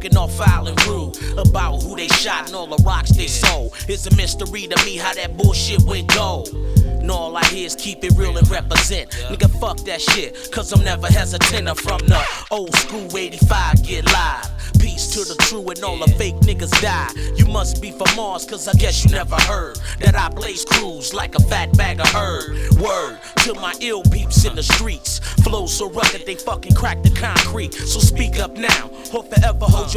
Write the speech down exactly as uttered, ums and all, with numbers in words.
talking all foul and rude about who they shot and all the rocks they sold. It's a mystery to me how that bullshit went gold. And all I hear is keep it real and represent. Nigga, fuck that shit, cause I'm never hesitant. I'm from the old school eighty-five, get live. Peace to the true and all the fake niggas die. You must be from Mars, cause I guess you never heard that I blaze crews like a fat bag of herd. Word to my ill peeps in the streets. Flow so rugged they fucking crack the concrete. So speak up now, or forever hold your